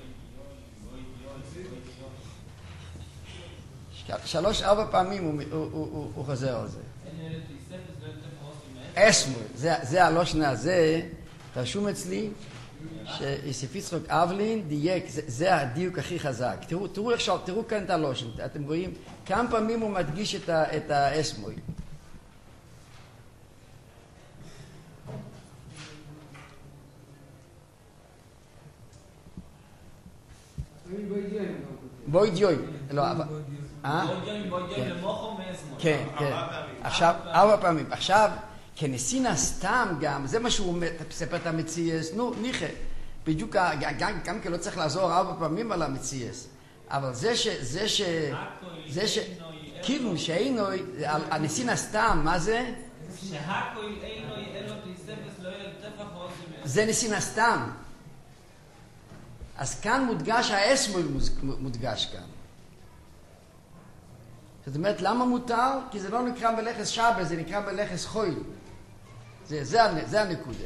3-4 פעמים הוא חוזר על זה. אתמול, זה הלושן הזה, רשום אצלי, שיוסף יצחק אבלין דייק, זה הדיוק הכי חזק. תראו כאן את הלושן, אתם רואים כמה פעמים הוא מדגיש את האתמול. בואי דיוי. כן. עכשיו, 4 פעמים. עכשיו, כנסינה סתם גם, זה מה שהוא מספר את המציאס, ניחה. בדיוק, גם כי לא צריך לעזור 4 פעמים על המציאס. אבל זה כיוון שאינו, הנסינה סתם, מה זה? זה נסינה סתם. אז כאן מודגש, האסמול מודגש כאן. זאת אומרת, למה מותר? כי זה לא נקרא מלאכת שבס, זה נקרא מלאכת חול. זה הנקודה.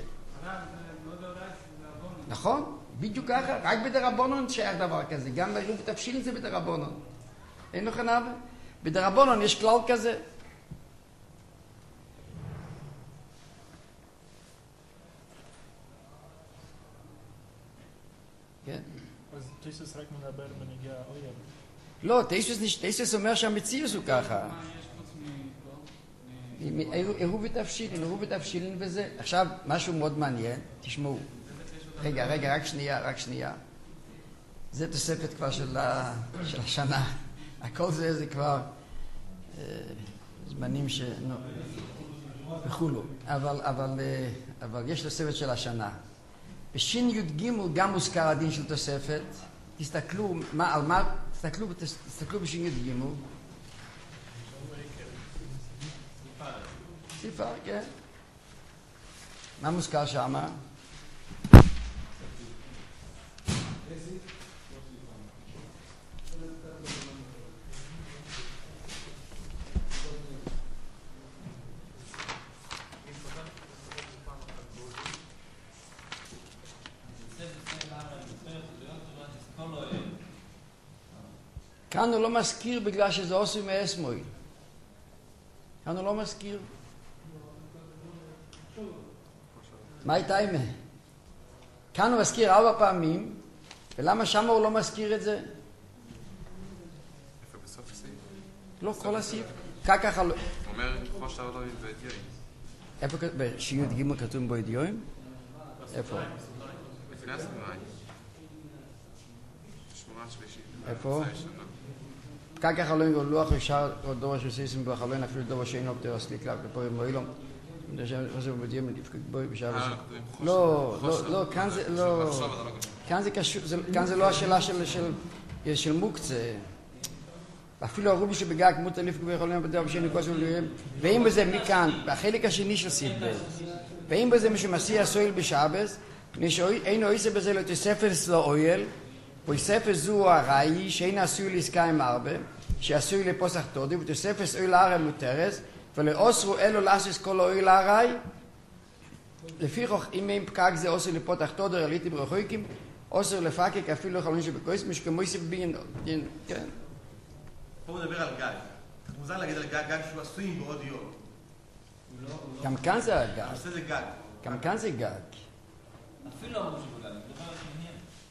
נכון? בדיוק ככה, רק בדרבנן שייך דבר כזה. גם בעירוב ותבשילין זה בדרבנן. אין לו חנב? בדרבנן יש כלל כזה. כן. אז תיסוס רק מדבר בנגיע אויב. לא, תיסוס אומר שהמציאוס הוא ככה. עירוב ותבשילין וזה. עכשיו, משהו מאוד מעניין, תשמעו. רגע, רק שנייה. זה תוספת כבר של השנה. הכל זה כבר זמנים וכולו. אבל יש תוספת של השנה. בשין י"ג גם מוזכר הדין של תוספת. תסתכלו בשין י"ג. סיפר, כן. מה מוזכר שמה? כאן הוא לא מזכיר בגלל שזה עשוי מאסמוי. כאן הוא לא מזכיר. מה הייתה אימה? כאן הוא מזכיר 4 פעמים, ולמה שם הוא לא מזכיר את זה? איפה בסוף הסעיף? לא, כל הסעיף. ככה לא... הוא אומר, חוש הרלוי ואדיואים. איפה בשי"ת ג' כתוב בו אדיואים? איפה? לפני הסמיים. שמורת שלישית. איפה? ככה לא יגעו לוח ישר עוד דור שסיסים בחלון אפילו דור שאינו פטר סליק לה כפורים מועילום. לא, כאן זה לא השאלה של של מוקצה. אפילו הרובי שבגג מות אלף גבי יכולים בדבר בשני כוס ולויים, ואם בזה מכאן, בחלק השני של סיפבל, ואם בזה משמסיע סויל בשבס, אין אויסה בזה לתוספס לא אויל, ותוספס זו הראי, שאין עשוי לעסקה עם הרבה, שעשוי לפוסח תודי, ותוספס אויל הרי מותרס, ולאוסרו אלו לעשוס כל אויל הרי, לפי כך, אם אין פקק זה אוסר לפותח תודי, רליתי ברחויקים, אוסר לפקק אפילו חלון שבקויס, משכמויסי בבין, כן. פה הוא מדבר על גג. מוזר להגיד על גג שהוא עשוי בעוד יום. גם כאן זה הגג. הנושא זה גג. גם כאן זה גג. אפילו אמרו שבגלל, מדבר על עניין.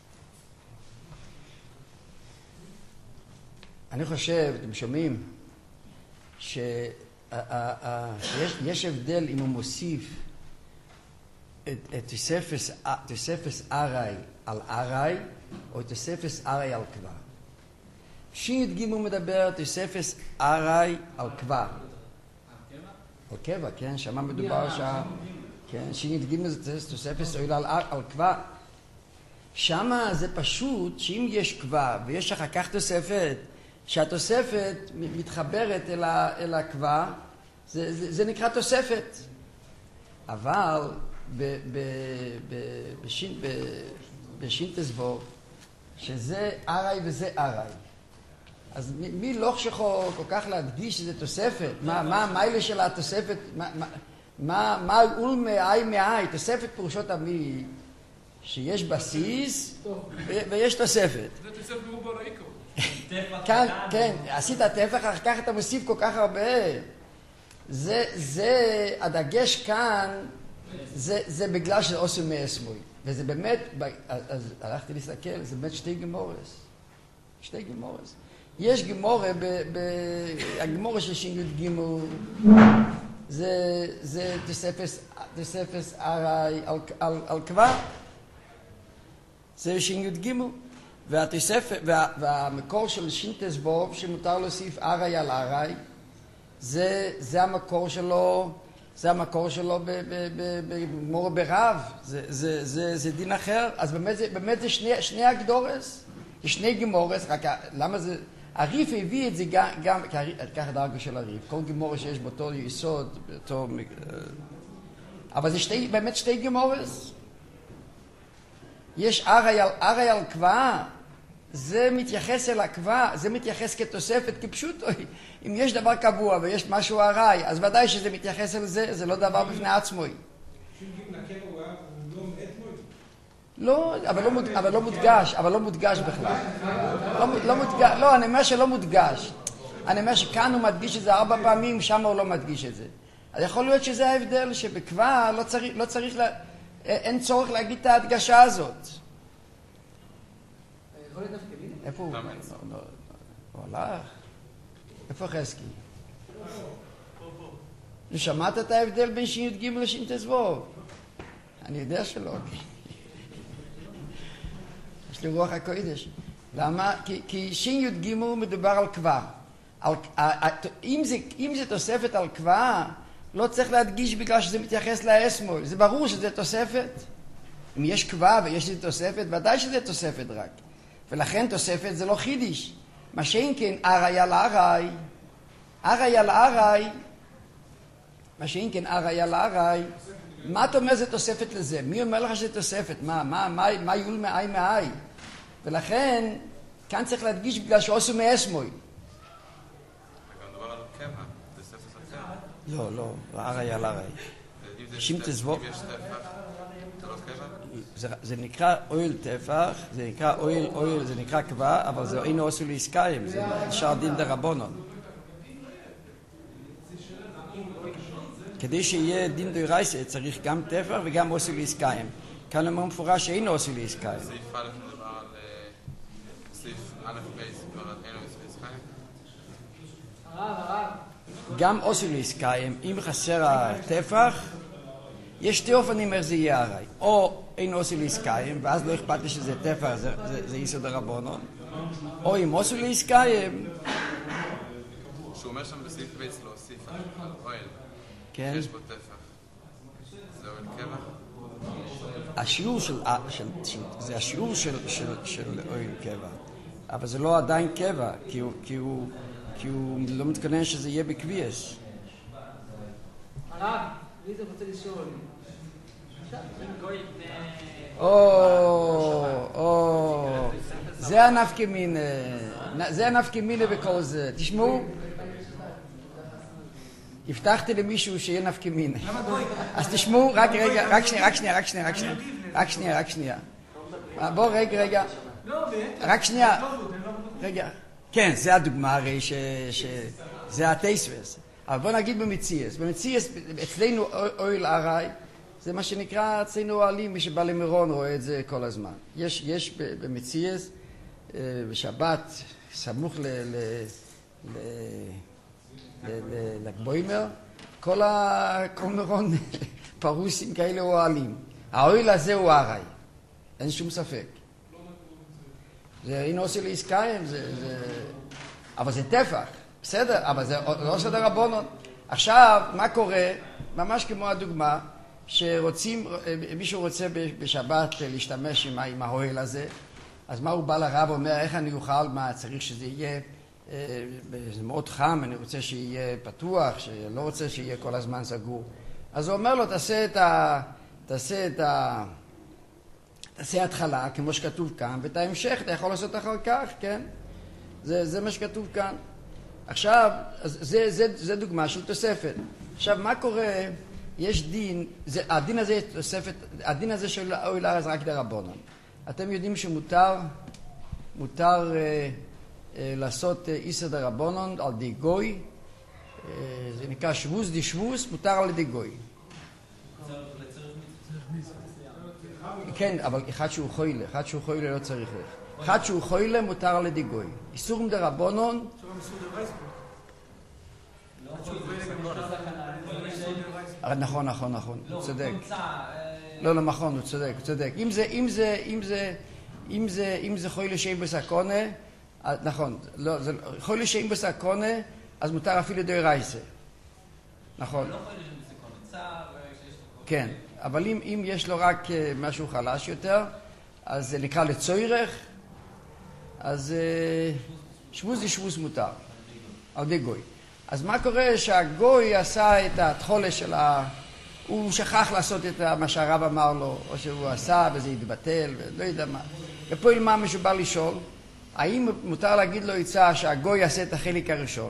אני חושב, אתם שומעים, שיש הבדל אם הוא מוסיף את תוספס ארי על ארי, או תוספס ארי על כבר. שין גימו מדבר תוספס ארי על כבר. על קבע, כן, שמה מדובר שם. כן, שין גימו זה תוספס אויל על כבר. שמה זה פשוט שאם יש כבר ויש אחר כך תוספת, שהתוספת מתחברת אל הקבר, זה נקרא תוספת. אבל בשין תסבור, שזה ארי וזה ארי. אז מי לא שכו כל כך להדגיש שזה תוספת? מה המיילה של התוספת? מה אול מאי מאי? תוספת פירושו תמיד שיש בסיס ויש תוספת. זה תוספת ברובו לאיקו. כן, עשית טפח, אחר כך אתה מוסיף כל כך הרבה. זה, הדגש כאן, זה בגלל שזה עושה מאסמוי. וזה באמת, אז הלכתי להסתכל, זה באמת שתי גמורס. שתי גמורס. יש גמורה, הגמורה של שין גימו, זה תוספס ארי על כבר. זה שין גימו. והמקור של שין תסבוב, שמותר להוסיף ארי על ארי, זה המקור שלו, זה המקור שלו במורה ברב, זה דין אחר. אז באמת זה שני הגדורס, יש שני גמורס, רק למה זה, הריף הביא את זה גם, ככה דרגו של הריף, כל גמורס שיש באותו יסוד, באותו, אבל זה באמת שתי גמורס. יש ארי על קבעה, זה מתייחס אל הקבעה, זה מתייחס כתוספת, כפשוטו. אם יש דבר קבוע ויש משהו ארי, אז ודאי שזה מתייחס אל זה, זה לא דבר בפני עצמו. לא, אבל לא מודגש בכלל. לא, אני אומר שלא מודגש. אני אומר שכאן הוא מדגיש את זה 4 פעמים, שם הוא לא מדגיש את זה. אז יכול להיות שזה ההבדל, שבקבעה לא צריך, אין צורך להגיד את ההדגשה הזאת. איפה הוא? הוא הלך? איפה חזקי? שמעת את ההבדל בין שין י"ג לשין תסבוב? אני יודע שלא. יש לי רוח הקודש. למה? כי שין י"ג מדובר על קבע. אם זה תוספת על קבע, לא צריך להדגיש בגלל שזה מתייחס לאסמול. זה ברור שזה תוספת. אם יש קבע ויש לזה תוספת, ודאי שזה תוספת רק. ולכן תוספת זה לא חידיש. מה שאין כן, ארי על ארי, ארי על ארי, מה שאין כן, ארי על ארי, מה אתה אומר זה תוספת לזה? מי אומר לך שזה תוספת? מה יול מאי מאי? ולכן, כאן צריך להדגיש בגלל שעושו מאסמוי. גם דבר על קבע, תוספת על קבע. לא, ארי על ארי. שים תסבוב. אם יש טפח, זה לא קבע? זה נקרא אויל טפח, זה נקרא אויל, זה נקרא קבע, אבל זה אינו עשו לעסקיים, זה נשאר דין דרבנן. כדי שיהיה דין דאורייתא צריך גם טפח וגם עשו לעסקיים. כאן אומר מפורש שאינו עשו לעסקיים. סעיף א' מדבר על סעיף א' בייס, מדבר על אינו עשו לעסקיים. גם עשו לעסקיים, אם חסר הטפח, יש 2 אופנים איך זה יהיה הרי. או אינו עשו לעסקיים, ואז לא אכפת לי שזה טפח, זה יסוד הרבנן. או אם עשו לעסקיים. שהוא אומר שם בסעיף בייס להוסיף על אוהל. כן. יש בו טפח. זה אוהל קבע? השיעור זה השיעור של אוהל קבע. אבל זה לא עדיין קבע, כי הוא לא מתכונן שזה יהיה בקביעס. הרב, לי זה רוצה לשאול. זה הנפקא מינה בכל זה. תשמעו, הבטחתי למישהו שיהיה נפקא מינה. אז תשמעו, רק שנייה. בוא רגע. רק שנייה. רגע. כן, זה הדוגמה הרי שזה התייסבס. אבל בוא נגיד במציאס. במציאס, אצלנו אוהל ארעי, זה מה שנקרא אצלנו אוהלים, מי שבא למירון רואה את זה כל הזמן. יש במציאס, בשבת, סמוך לגבוימר, כל מירון פרוסים כאלה אוהלים. האוהל הזה הוא ארעי, אין שום ספק. זה אינו עושה לעסקיים, אבל זה טפח, בסדר, אבל זה לא עושה דרבנן. עכשיו, מה קורה? ממש כמו הדוגמה, מישהו רוצה בשבת להשתמש עם האוהל הזה, אז מה הוא בא לרב ואומר, איך אני אוכל, מה צריך שזה יהיה, זה מאוד חם, אני רוצה שיהיה פתוח, שלא רוצה שיהיה כל הזמן סגור. אז הוא אומר לו, תעשה התחלה, כמו שכתוב כאן, ואת ההמשך אתה יכול לעשות אחר כך, כן? זה מה שכתוב כאן. עכשיו, זה דוגמה של תוספת. עכשיו, מה קורה? יש דין, הדין הזה של אוהל ארעי זה רק דרבנן. אתם יודעים שמותר לעשות איסר דרבנן על די גוי, זה נקרא שבוס די שבוס, מותר על די גוי. כן, אבל אחד שהוא חוילה לא צריך איך. אחד שהוא חוילה מותר על די גוי. איסור דרבנן, נכון, הוא צודק. לא, נכון, הוא צודק. אם זה חוילה שאין בסכונה, נכון, חוילה שאין בסכונה, אז מותר אפילו דאורייסה. נכון. לא חוילה שאין בסכונה, צער, כן, אבל אם יש לו רק משהו חלש יותר, אז זה נקרא לצוירך, אז שבוס זה שבוס מותר, על די גוי. אז מה קורה שהגוי עשה את התחולה של הוא שכח לעשות את מה שהרב אמר לו, או שהוא עשה וזה יתבטל, ולא יודע מה. ופה ילמה מישהו בא לשאול, האם מותר להגיד לו יצא שהגוי יעשה את החלק הראשון,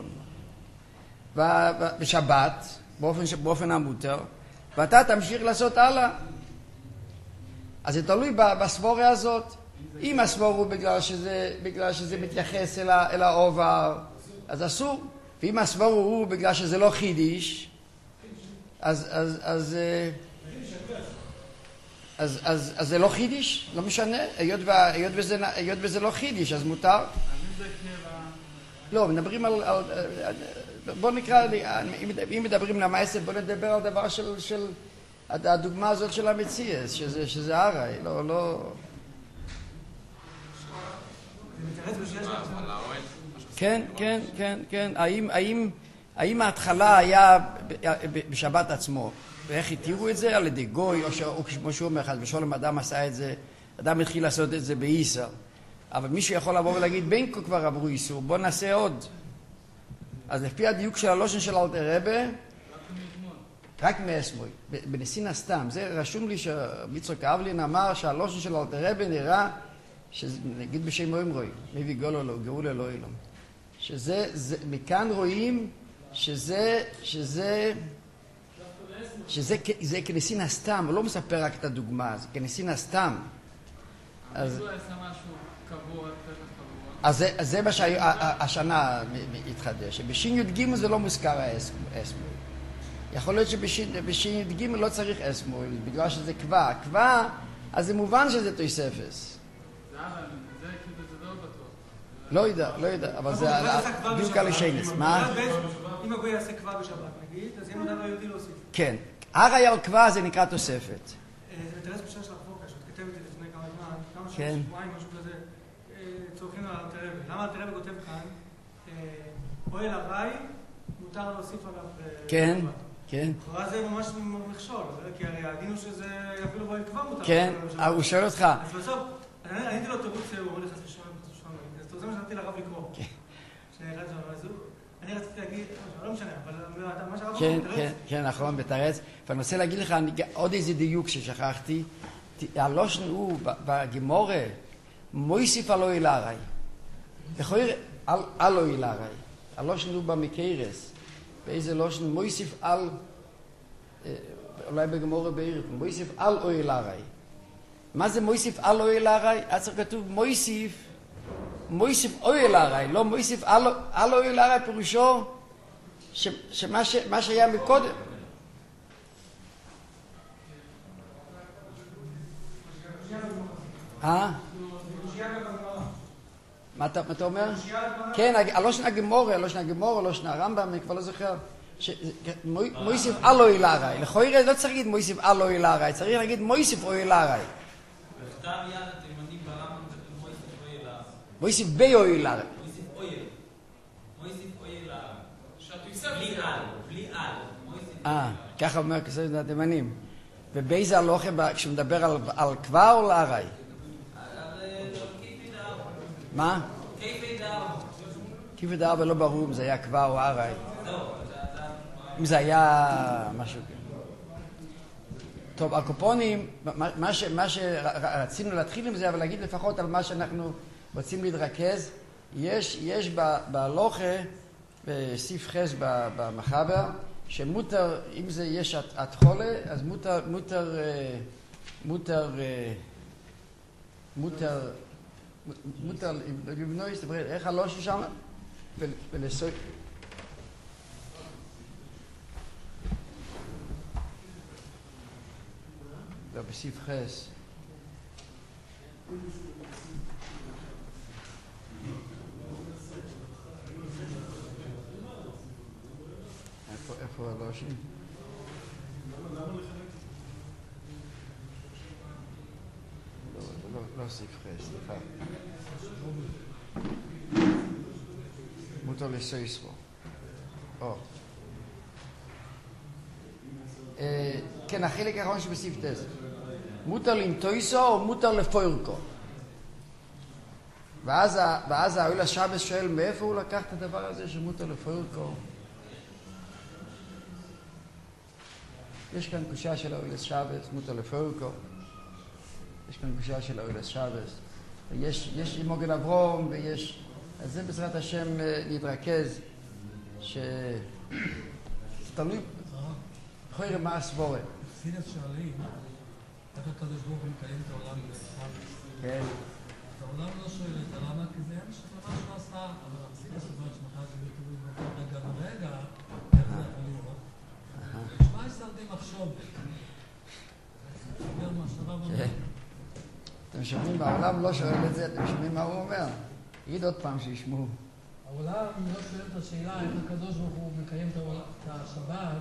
בשבת, באופן המותר, ואתה תמשיך לעשות הלאה. אז זה תלוי בסבורה הזאת. אם הסבור הוא בגלל שזה מתייחס אל העובר, אז אסור. ואם הסבור הוא בגלל שזה לא חידיש, אז זה לא חידיש, לא משנה. היות וזה לא חידיש, אז מותר. לא, מדברים על... בוא נקרא, אם מדברים למעשה, בוא נדבר על דבר של הדוגמה הזאת של המציאס, שזה ארעי, לא... כן. האם ההתחלה היה בשבת עצמו, ואיך התירו את זה? על ידי גוי, או כמו שהוא אומר, חס ושלום, אדם עשה את זה, אדם התחיל לעשות את זה באיסר. אבל מישהו יכול לבוא ולהגיד, בין כה כבר עברו איסור, בוא נעשה עוד. אז לפי הדיוק של הלושן של אלתר רבי, רק מאסמוי, בנסין הסתם. זה רשום לי שביצחק אבלין אמר שהלושן של אלתר רבי נראה, נגיד בשם אומרוי, מביא גולו לו, גאולה לא אילום. מכאן רואים שזה כנסין הסתם, הוא לא מספר רק את הדוגמה, זה כנסין הסתם. אז הוא עשה משהו קבוע, אז זה מה שהשנה התחדש. שבשין י"ג זה לא מוזכר האסמוי. יכול להיות שבשין י"ג לא צריך אסמוי, בגלל שזה קבע. קבע, אז זה מובן שזה תוספס. זה כאילו זה לא בטוח. לא יודע, אבל זה בדיוק על השיינס. מה? אם הגוי יעשה קבע בשבת, נגיד, אז יהיה מותר ליהודי להוסיף. כן. הרי על קבע זה נקרא תוספת. זה אינטרס בשעה של החוקה, שאת כתבת את זה לפני כמה זמן, כמה שבועיים, משהו כזה, צורכים על אלתר רבי. למה אלתר רבי כותב כאן? אוהל ארעי, מותר להוסיף עליו... כן. אז זה ממש מכשול, כי הרי הדין הוא שזה אפילו באוהל קבע מותר. כן, הוא שואל אותך. אז בסוף, אני הייתי לו תירוץ, הוא אומר לי חס ושלום, אז אתה רוצה זה מה שנתתי לרב לקרוא. אני רציתי להגיד, לא משנה, אבל מה שהרב כן, כן, נכון, בתרץ. ואני רוצה להגיד לך עוד איזה דיוק ששכחתי. הלושן הוא בגימורה, מויסיף על אוהל הרי. על אוהל הרי. הלושן הוא במקרס. באיזה לושן מויסיף על, אולי בגימורה בעיר, מויסיף על אוהל הרי. מה זה מויסיף על אוהל הרי? אז כתוב מויסיף אוהל הרי, לא מויסיף על אוהל הרי, פירושו שמה שהיה מקודם. מה אתה אומר? כן, הלושן הגמורה, הלושן הרמב"ם, אני כבר לא זוכר. מויסיף על אוהל הרי. לכאורה לא צריך להגיד מויסיף על אוהל הרי, צריך להגיד מויסיף אוהל הרי. בכתב יד התימנים ברמב"ם כתוב מויסיף אוהל הרי. מויסיף באוהל הרי. מויסיף אוהל הרי. בלי על. ככה אומר כסף התימנים. ובאיזה הלוכה כשהוא מדבר על כבר או להרי? מה? כיפי דארבע לא ברור אם זה היה כבר או הרי. אם זה היה משהו. טוב, הקופונים, מה שרצינו להתחיל עם זה, אבל להגיד לפחות על מה שאנחנו רוצים להתרכז, יש בהלוכה, בסיף חס במחבר, שמותר, אם זה יש התחולה, אז מותר לבנוי, איך הלושן שם? ולסוי. לא, בסיף חס. איפה הלושן? לא סיף חס, סליחה. מותר לסויסרו. כן, החלק האחרון שבסיף תז. מותר למטויסו או מותר לפוירקו. ואז האוהל השבס שואל מאיפה הוא לקח את הדבר הזה שמותר לפוירקו. יש כאן קושה של האוהל השבס, מותר לפוירקו. יש כאן קושה של האוהל השבס. יש מוגן אברום ויש... אז זה בעזרת השם להתרכז זה תלוי בכל מה הסבורה. חסידות שואלים, איך הקדוש ברוך הוא מקיים את העולם בסבבה? כן. העולם לא שואל את למה, כי זה אין שכמה שהוא עשה, אבל החסידות אומרת שמחר זה תלוי בכל רגע ורגע, איך זה יכול לראות? נשמע יסרדי מחשוב. אתם שומעים, העולם לא שואל את זה, אתם שומעים מה הוא אומר. תגיד עוד פעם שישמעו. העולם לא שואל את השאלה איך הקדוש ברוך הוא מקיים את השבת.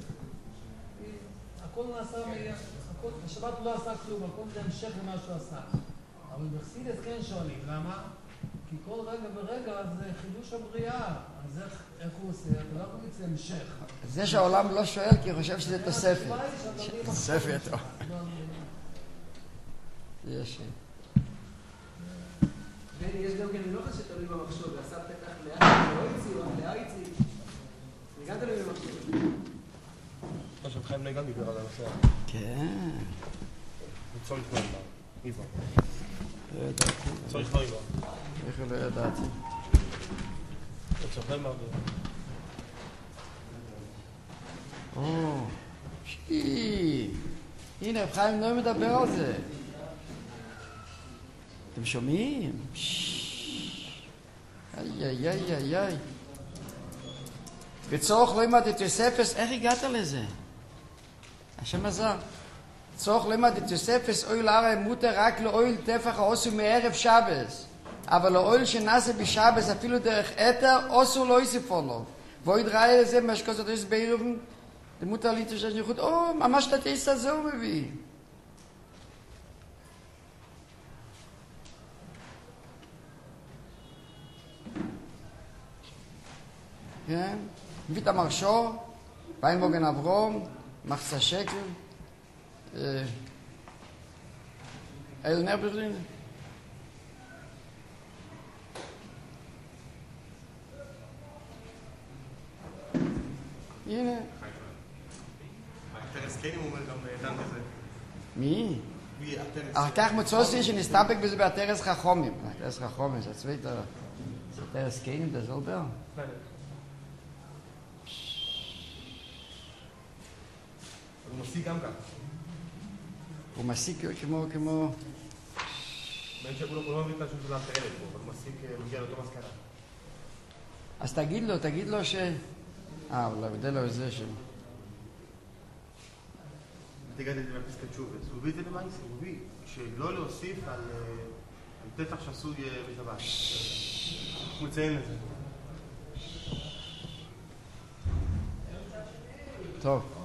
הכל נעשה, השבת הוא לא עשה כלום, הכל זה המשך למה שהוא עשה. אבל בחסידות כן שואלים, למה? כי כל רגע ורגע זה חידוש הבריאה. אז איך הוא עושה? אתה לא יכול לצא המשך. זה שהעולם לא שואל כי הוא חושב שזה תוספת. תוספת. יש. יש גם כן מנוחה שתלוי במחשוב, ועשה פתח לאט, לא יציא, או לאט יציא. זה גם תלוי במחשוב. עכשיו חיים נגע דיבר על הנושא. כן. צריך לא ידע. איבה. לא ידעתי. צריך לא ידע. איך לא ידעתי? צריך לא ידע. הנה, חיים לא מדבר על זה. אתם שומעים? איי. וצורך לא ימד את יוספס, איך הגעת לזה? השם עזר. צורך לא ימד את יוספס, אויל הרי מותר רק לאויל טפח העושו מערב שבס. אבל לאויל שנעשה בשבס, אפילו דרך אתר, עושו לא יוסיפו לו. ואויד ראה לזה, משקוס אותו בעירובן, למותר ליטר של ייחוד, ממש את הטייסט הזה הוא מביא. כן? מביא את המרשור, בא עם מוגן אברום, מחצה שקל, אל נר ברלין. הנה. התרס קיינים אומר גם דן כזה. מי? כך מצוסי שנסתפק בזה בהתרס חכומים. התרס חכומים, זה צוויתר. זה התרס קיינים, זה זולבר. הוא מסיק גם כך. הוא מסיק כמו... בין שהוא לא מבין את השם של האלתר רבי, אבל הוא מסיק, מגיע לאותו מסקנה. אז תגיד לו ש... אבל ההבדל הוא זה ש... תגעתי את זה בפסקת שוב, הוא הביא את זה למעשה, הוא הביא שלא להוסיף על טפח שעשוי בשבת. הוא מציין את זה. טוב.